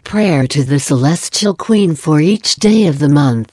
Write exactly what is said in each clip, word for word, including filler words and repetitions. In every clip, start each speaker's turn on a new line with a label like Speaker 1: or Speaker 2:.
Speaker 1: prayer to the Celestial Queen for each day of the month.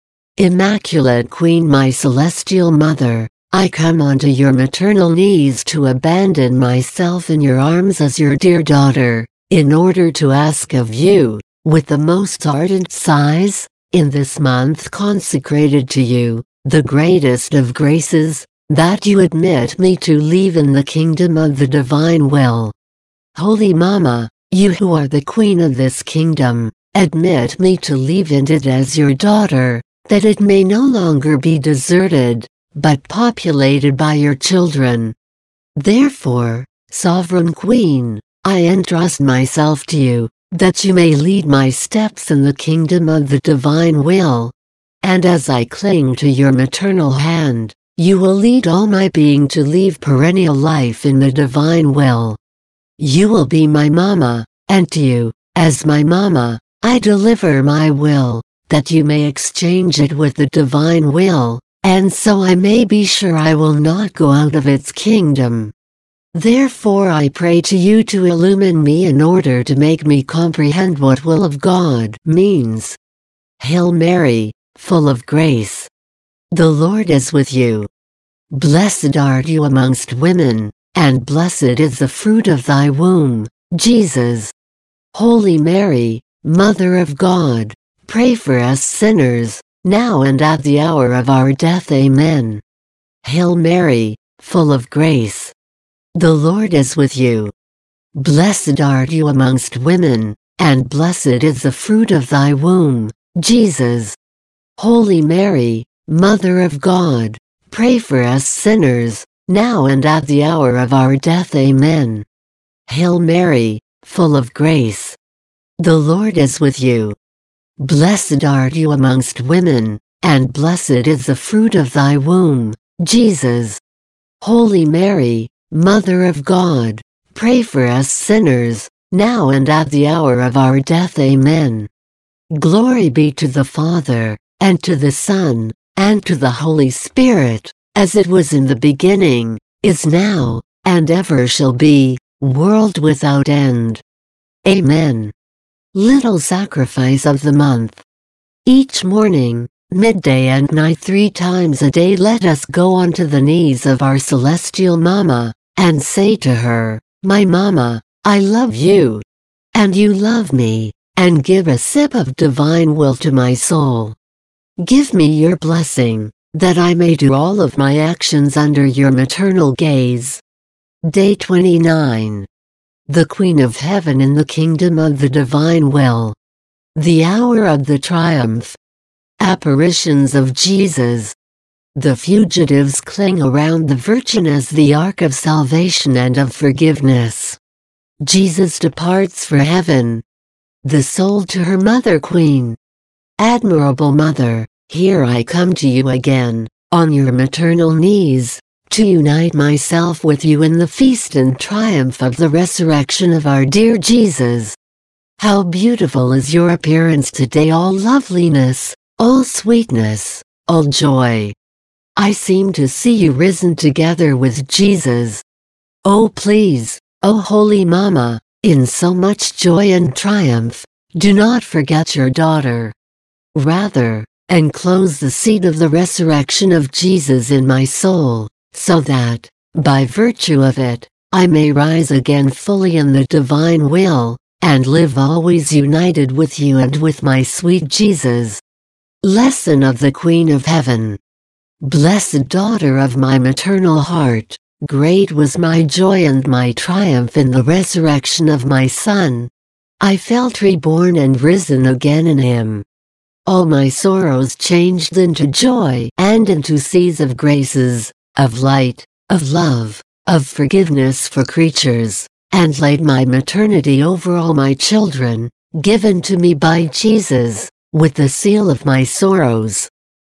Speaker 1: Immaculate Queen, my Celestial Mother, I come onto your maternal knees to abandon myself in your arms as your dear daughter, in order to ask of you, with the most ardent sighs, in this month consecrated to you, the greatest of graces, that you admit me to live in the kingdom of the divine will. Holy Mama, you who are the queen of this kingdom, admit me to live in it as your daughter, that it may no longer be deserted, but populated by your children. Therefore, Sovereign Queen, I entrust myself to you, that you may lead my steps in the kingdom of the divine will. And as I cling to your maternal hand, you will lead all my being to live perennial life in the divine will. You will be my Mama, and to you, as my Mama, I deliver my will, that you may exchange it with the divine will, and so I may be sure I will not go out of its kingdom. Therefore I pray to you to illumine me in order to make me comprehend what will of God means. Hail Mary, full of grace. The Lord is with you. Blessed art you amongst women, and blessed is the fruit of thy womb, Jesus. Holy Mary, Mother of God, pray for us sinners, now and at the hour of our death. Amen. Hail Mary, full of grace. The Lord is with you. Blessed art you amongst women, and blessed is the fruit of thy womb, Jesus. Holy Mary, Mother of God, pray for us sinners, now and at the hour of our death. Amen. Hail Mary, full of grace. The Lord is with you. Blessed art you amongst women, and blessed is the fruit of thy womb, Jesus. Holy Mary, Mother of God, pray for us sinners, now and at the hour of our death. Amen. Glory be to the Father, and to the Son, and to the Holy Spirit, as it was in the beginning, is now, and ever shall be, world without end. Amen. Little Sacrifice of the Month. Each morning, midday and night, three times a day, let us go onto the knees of our Celestial Mama, and say to her, My Mama, I love you. And you love me, and give a sip of divine will to my soul. Give me your blessing, that I may do all of my actions under your maternal gaze. Day twenty-nine. The Queen of Heaven in the Kingdom of the Divine Will. The Hour of the Triumph. Apparitions of Jesus. The fugitives cling around the Virgin as the ark of salvation and of forgiveness. Jesus departs for heaven. The soul to her Mother Queen. Admirable Mother, here I come to you again, on your maternal knees, to unite myself with you in the feast and triumph of the resurrection of our dear Jesus. How beautiful is your appearance today, all loveliness, all sweetness, all joy. I seem to see you risen together with Jesus. Oh please, oh Holy Mama, in so much joy and triumph, do not forget your daughter. Rather, enclose the seed of the resurrection of Jesus in my soul, so that, by virtue of it, I may rise again fully in the divine will, and live always united with you and with my sweet Jesus. Lesson of the Queen of Heaven. Blessed daughter of my maternal heart, great was my joy and my triumph in the resurrection of my Son. I felt reborn and risen again in him. All my sorrows changed into joy and into seas of graces, of light, of love, of forgiveness for creatures, and laid my maternity over all my children, given to me by Jesus, with the seal of my sorrows.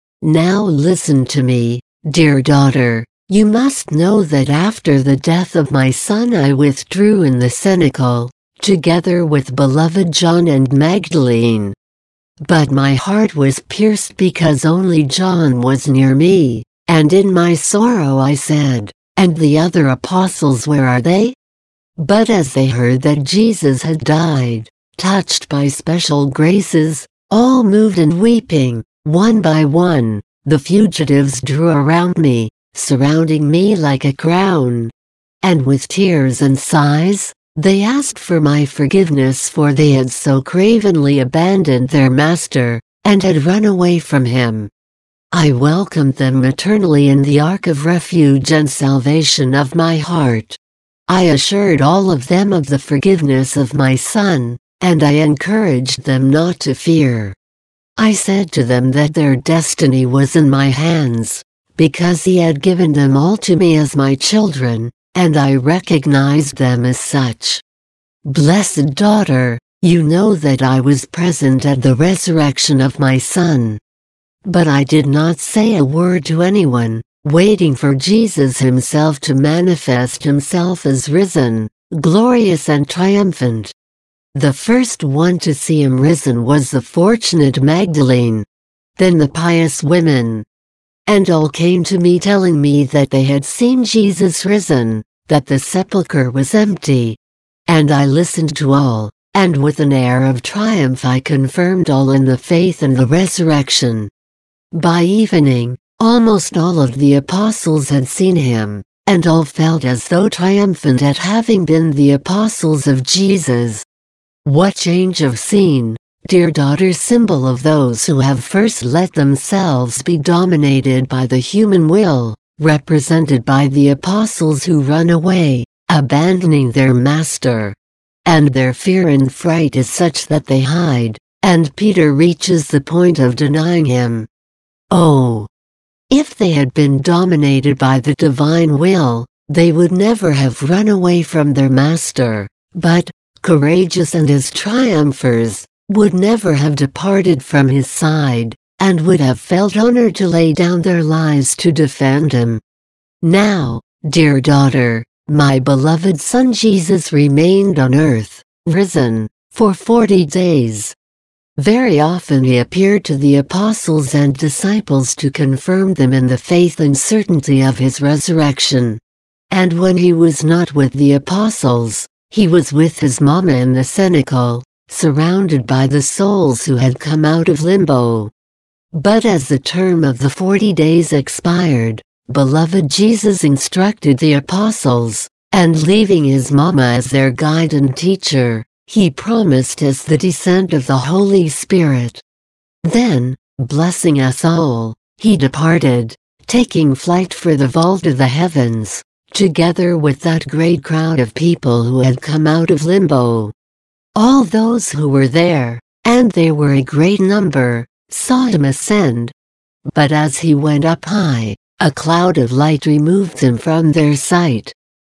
Speaker 1: Now listen to me, dear daughter. You must know that after the death of my son I withdrew in the cenacle, together with beloved John and Magdalene. But my heart was pierced because only John was near me, and in my sorrow I said, And the other apostles, where are they? But as they heard that Jesus had died, touched by special graces, all moved and weeping, one by one, the fugitives drew around me, surrounding me like a crown. And with tears and sighs, they asked for my forgiveness, for they had so cravenly abandoned their master, and had run away from him. I welcomed them maternally in the ark of refuge and salvation of my heart. I assured all of them of the forgiveness of my Son, and I encouraged them not to fear. I said to them that their destiny was in my hands, because He had given them all to me as my children, and I recognized them as such. Blessed daughter, you know that I was present at the resurrection of my Son. But I did not say a word to anyone, waiting for Jesus Himself to manifest Himself as risen, glorious and triumphant. The first one to see Him risen was the fortunate Magdalene, then the pious women. And all came to me telling me that they had seen Jesus risen, that the sepulchre was empty. And I listened to all, and with an air of triumph I confirmed all in the faith and the resurrection. By evening, almost all of the apostles had seen Him, and all felt as though triumphant at having been the apostles of Jesus. What change of scene, dear daughter, symbol of those who have first let themselves be dominated by the human will, represented by the apostles who run away, abandoning their master. And their fear and fright is such that they hide, and Peter reaches the point of denying Him. Oh! If they had been dominated by the divine will, they would never have run away from their master, but, courageous and as triumphers, would never have departed from his side, and would have felt honored to lay down their lives to defend him. Now, dear daughter, my beloved Son Jesus remained on earth, risen, for forty days. Very often He appeared to the apostles and disciples to confirm them in the faith and certainty of His resurrection. And when He was not with the apostles, He was with His Mama in the cenacle, surrounded by the souls who had come out of limbo. But as the term of the forty days expired, beloved Jesus instructed the apostles, and leaving His Mama as their guide and teacher, He promised us the descent of the Holy Spirit. Then, blessing us all, He departed, taking flight for the vault of the heavens, together with that great crowd of people who had come out of limbo. All those who were there, and they were a great number, saw Him ascend. But as He went up high, a cloud of light removed Him from their sight.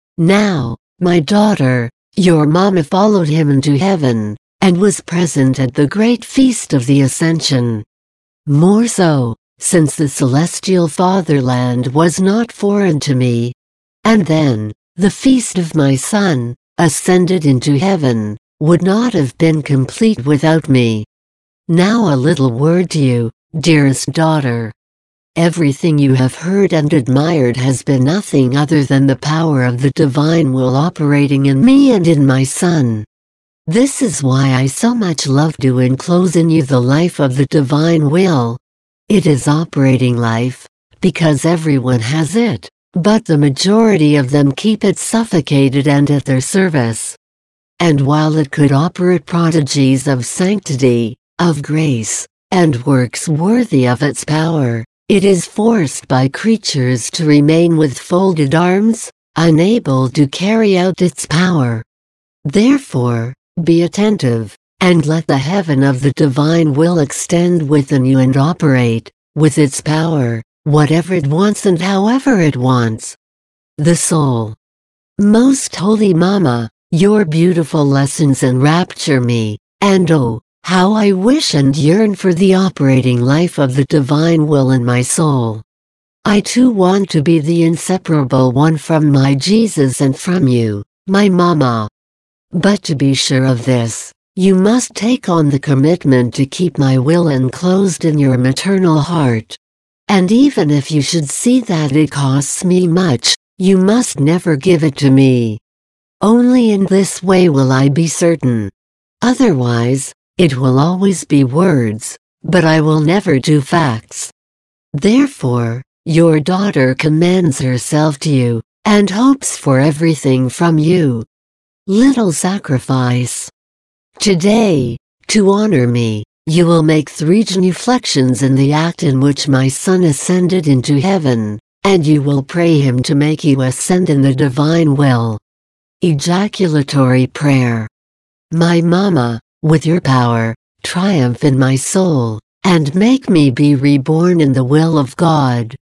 Speaker 1: Now, my daughter, your Mama followed Him into heaven, and was present at the great feast of the Ascension. More so, since the celestial fatherland was not foreign to me. And then, the feast of my Son, ascended into heaven, would not have been complete without me. Now a little word to you, dearest daughter. Everything you have heard and admired has been nothing other than the power of the divine will operating in me and in my Son. This is why I so much love to enclose in you the life of the divine will. It is operating life, because everyone has it, but the majority of them keep it suffocated and at their service. And while it could operate prodigies of sanctity, of grace, and works worthy of its power, it is forced by creatures to remain with folded arms, unable to carry out its power. Therefore, be attentive, and let the heaven of the divine will extend within you and operate, with its power, whatever it wants and however it wants. The soul. Most Holy Mama, your beautiful lessons enrapture me, and oh, how I wish and yearn for the operating life of the divine will in my soul. I too want to be the inseparable one from my Jesus and from you, my Mama. But to be sure of this, you must take on the commitment to keep my will enclosed in your maternal heart. And even if you should see that it costs me much, you must never give it to me. Only in this way will I be certain. Otherwise, it will always be words, but I will never do facts. Therefore, your daughter commends herself to you, and hopes for everything from you. Little sacrifice. Today, to honor me, you will make three genuflections in the act in which my son ascended into heaven, and you will pray him to make you ascend in the divine will. Ejaculatory prayer. My Mama, with your power, triumph in my soul, and make me be reborn in the will of God.